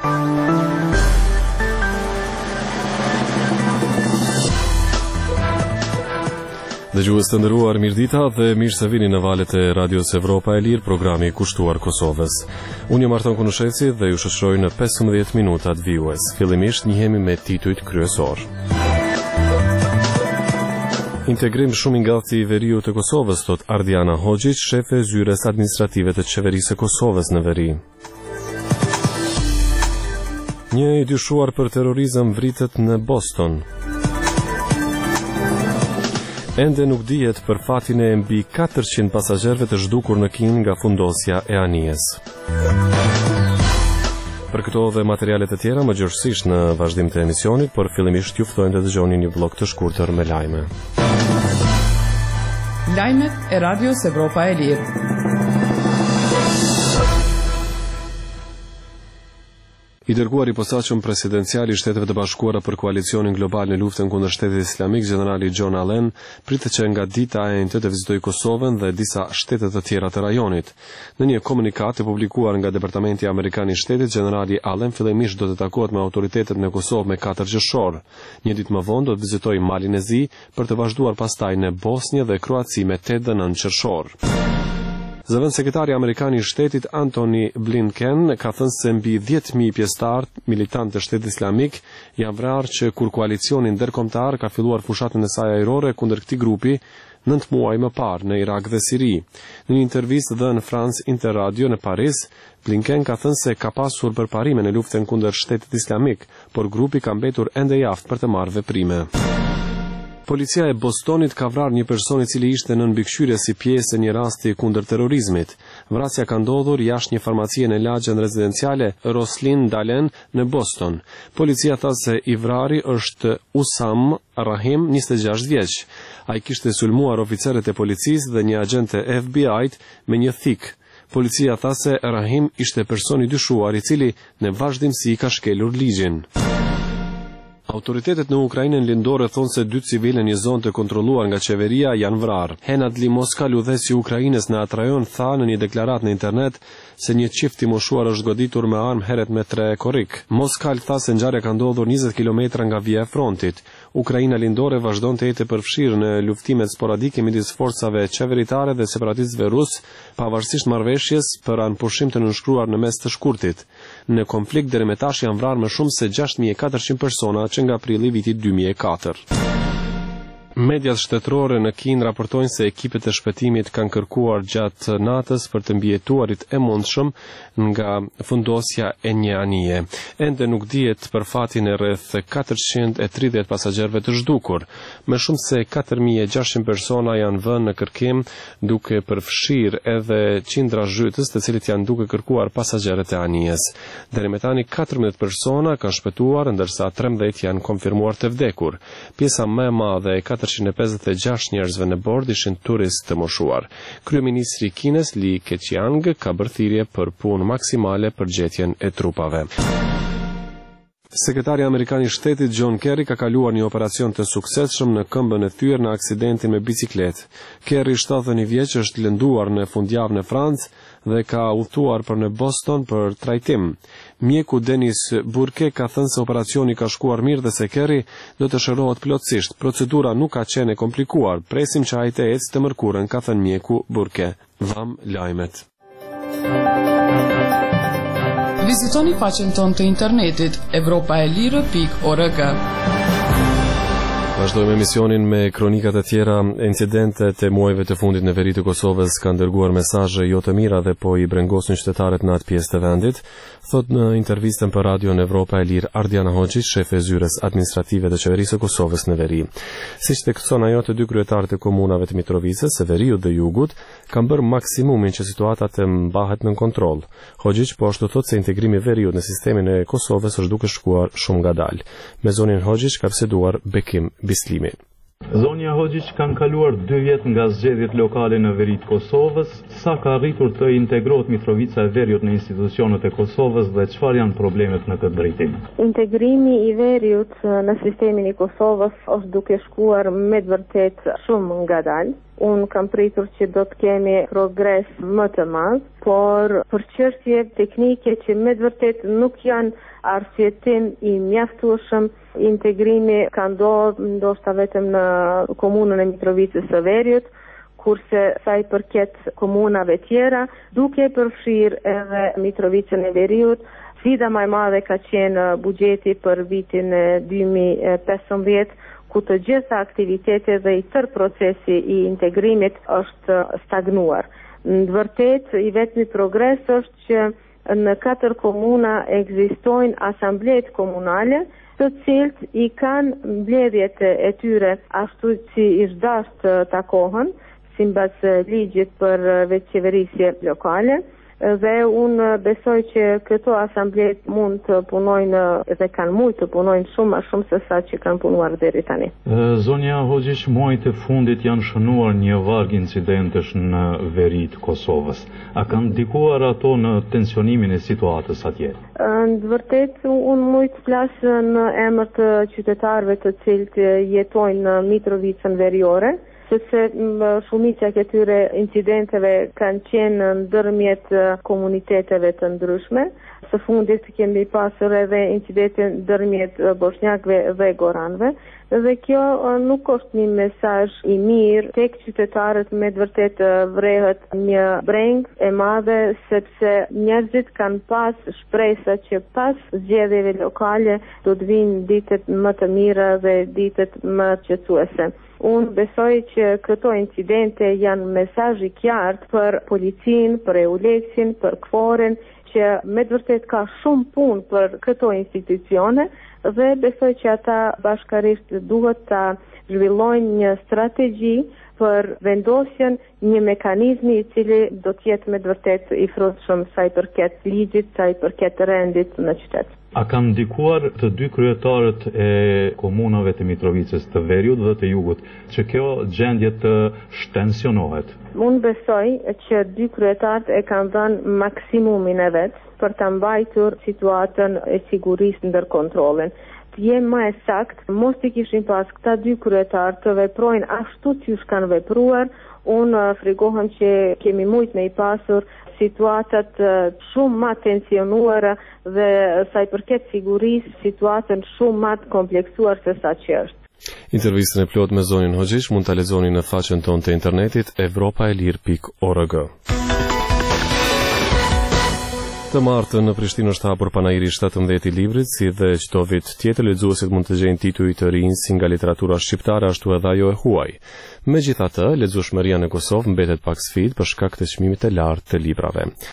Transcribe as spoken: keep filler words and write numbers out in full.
Dëgjues të nderuar, mirëdita dhe mirë se vini në valët e Radios Evropa e Lirë, programi i kushtuar Kosovës. Unë jam Arton Kunusheci dhe ju shoqëroj në pesëmbëdhjetë minutat vijues. Fillimisht njihemi me titujt kryesor. Integrim shumë i ngellët i veriut të Kosovës, thot Ardiana Hoxhić, shefe e zyres administrative të qeverisë së Kosovës në veri. Një i dyshuar për terrorizëm vritet në Boston. Ende nuk dihet për fatin e mbi katërqind pasazherëve të zhdukur në Kinë nga fundosja e anijes. Për këto dhe materialet e tjera më gjërësisht në vazhdim të emisionit, por fillimisht ju ftojmë të dëgjoni një blok të shkurtër me lajme. Lajmet e Radios Evropa e Lirë. I dërguari i posaçëm presidencial i Shteteve të Bashkuara për koalicionin global në luftën kundër Shtetit Islamik, generali John Allen, pritet që nga dita e njëjtë të vizitojë Kosovën dhe disa shtete të tjera të rajonit. Në një komunikat të publikuar nga Departamenti Amerikan i Shtetit, generali Allen fillimisht do të takohet me autoritetet në Kosovë me katër qershor. Një ditë më vonë do të vizitojë Malin e Zi për të vazhduar pastaj në Bosnjë dhe Kroaci me tetë dhe nëntë qershor. Zëvendës sekretari amerikan i shtetit Antony Blinken ka thënë se mbi dhjetë mijë pjesëtar militant të Shtetit Islamik janë vrarë që kur koalicioni ndërkombëtar ka filluar fushatën e saj ajrore kundër këtij grupi nëntë muaj më parë në Irak dhe Siri. Në një intervistë dhënë në France Interradio në Paris, Blinken ka thënë se ka pasur përparime në luftën kundër Shtetit Islamik, por grupi ka mbetur ende i aftë për të marrë veprime. Policia e Bostonit ka vrarë një person i cili ishte në mbikëqyrje si pjesë e një rasti kundër terrorizmit. Vrasja ka ndodhur jashtë një farmacie në lagjen rezidenciale Roslyn Dalen në Boston. Policia tha se i vrari është Usam Rahim, njëzet e gjashtë vjeç. Ai kishte sulmuar oficerët e policisë dhe një agent të F B I-t me një thik. Policia tha se Rahim ishte person i dyshuar i cili në vazhdimsi ka shkelur ligjin. Autoritetet në Ukrainën lindore thonë se dy civilë në një zonë të kontrolluar nga qeveria janë vrarë. Henadli Moskal, udhëheqësi i Ukrainës në atë rajon, tha në një deklaratë në internet se një çift i moshuar është goditur me armë heret me tre korrik. Moskal tha se ngjarja ka ndodhur njëzet kilometra nga vija e frontit. Ukraina lindore vazhdon të jetë përfshirë në luftimet sporadike midis forcave qeveritare dhe separatistëve rus, pavarësisht marrëveshjes për anëpushim të nënshkruar në mes të shkurtit. Në konflikt deri më tash janë vrarë më shumë se gjashtë mijë e katërqind persona që nga prilli vitit dy mijë e katër. Mediat shtetërore në Kinë raportojnë se ekipet e shpëtimit kanë kërkuar gjatë natës për të mbijetuarit e mundshëm nga fundosja e një anije. Ende nuk dihet për fatin e rreth katërqind e tridhjetë pasagjerëve të zhdukur. Më shumë se katër mijë e gjashtëqind persona janë vënë në kërkim, duke përfshirë edhe qindra zhytës, të cilët janë duke kërkuar pasagjerët e anijes. Deri më tani katërmbëdhjetë persona kanë shpëtuar, ndërsa trembëdhjetë janë konfirmuar të vdekur. Pjesa më e madhe e katërqind e pesëdhjetë e gjashtë njerëzve në bord ishin turistë të moshuar. Kryeministri i Kinës Li Keqiang ka bërë thirrje për punë maksimale për gjetjen e trupave. Sekretari Amerikan i Shtetit John Kerry ka kaluar një operacion të suksesshëm në këmbën e thyer në aksidentin me bicikletë. Kerry, shtatëdhjetë e një vjeç, është lënduar në fundjavë në Francë dhe ka udhëtuar për në Boston për trajtim. Mjeku Denis Burke ka thënë se operacioni ka shkuar mirë dhe se Kerry do të shërohet plotësisht. Procedura nuk ka qenë e komplikuar. Presim që ai të ecë të mërkurën, ka thënë mjeku Burke. Vam lajmet. Vizitoni faqen tonë të internetit evropa e lirë pikë org. Vazhdojmë emisionin me kronikat e tjera. Incidentet e muajve të fundit në veri të Kosovës kanë dërguar mesazhe jo të mira dhe po i brengosin qytetarët në atë pjesë të vendit, thot në intervistën për Radion Evropa e Lirë Ardiana Hoxhić, shefe e zyres administrative të qeverisë së Kosovës në veri. Siç thekson ajo, të dy kryetarët e komunave të Mitrovicës, së veriut dhe jugut, kanë bërë maksimumin që situata të mbahet në kontroll. Hoxhić po ashtu thot se integrimi i veriut në sistemin e Kosovës është duke shkuar shumë ngadalë. Me zonin Hoxhić ka biseduar Bekim Bislimi. Zonja Hoxhić kanë kaluar dy vjet nga zgjedhjet lokale në veri të Kosovës, sa ka arritur të integrohet Mitrovica e veriut në institucionet e Kosovës dhe çfarë janë problemet në këtë drejtim? Integrimi i veriut në sistemin e Kosovës është duke shkuar me të vërtet shumë ngadalë. Unë kam pritur që do të kemi progres më të madh, por për çështje teknike që me të vërtet nuk janë arsyetim i mjaftueshëm, integrimi ka ndodhur ndoshta vetëm në komunën e Mitrovicës së Veriut, kurse sa i përket komunave tjera, duke përfshirë edhe Mitrovicën e Veriut, sfida më e madhe ka qenë buxheti për vitin e dy mijë e pesëmbëdhjetë, ku të gjitha aktivitetet dhe i tërë procesi i integrimit është stagnuar. Në vërtet, i vetmi progres është që në katër komuna ekzistojnë asamblet komunale, të cilët i kanë mbledhjet e tyre ashtu si ish dashur të takohen, sipas ligjit për veçqeverisje lokale. Dhe unë besoj që këto asamblet mund të punojnë dhe kanë mujtë të punojnë shumë më shumë se sa që kanë punuar deri tani. Zonja Hoxhiç, muajt e fundit janë shënuar një varg incidentesh në veri të Kosovës. A kanë ndikuar ato në tensionimin e situatës atje? Në vërtet, unë mund të flas në emër të qytetarëve të cilët jetojnë në Mitrovicën veriore, sepse shumica e këtyre incidenteve kanë qenë ndërmjet komuniteteve të ndryshme. Së fundit kemi pasur edhe incidente ndërmjet bosnjakëve dhe goranëve, dhe kjo nuk është një mesazh i mirë tek qytetarët, me të vërtet vrehet një breng e madhe, sepse njerëzit kanë pas shpresa që pas zgjedhjeve lokale do të vinë ditët më të mira dhe ditët më qetësuese. Unë besoj që këto incidente janë mesazh i qartë për policinë, për EULEX-in, për KFOR-in, që me të vërtet ka shumë punë për këto institucione, dhe besoj që ata bashkarisht duhet ta zhvillojnë një strategji për vendosjen një mekanizmi i cili do të jetë me të vërtet i frutshëm sa i përket ligjit, sa i përket rendit në qytet. A kanë ndikuar të dy kryetarët e komunave të Mitrovicës të Veriut dhe të Jugut që kjo gjendje të shtensionohet? Unë besoj që dy kryetarët e kanë dhënë maksimumin e vet për ta mbajtur situatën e sigurisë ndër kontrollin. Të jem më e sakt, mos i kishin pas këta dy kryetarë të veprojnë ashtu siç kanë vepruar, unë frigohem që kemi mujt me i pasur situatat shumë më tensionuara dhe sa i përket sigurisë, situatën shumë më të kompleksuar se sa që është. Intervistën e plot me zonjën Hoxhiç mund ta lexoni në faqen tonë të internetit evropaelir pikë org. Të martën në Prishtinë është hapur panairi shtatëmbëdhjetë i librit, si dhe çdo vit tjetër lexuesit mund të gjejnë tituj të rinj si nga literatura shqiptare ashtu edhe ajo e huaj. Megjithatë, lexueshmëria në Kosovë mbetet pak sfidë për shkak të çmimit të lartë të librave.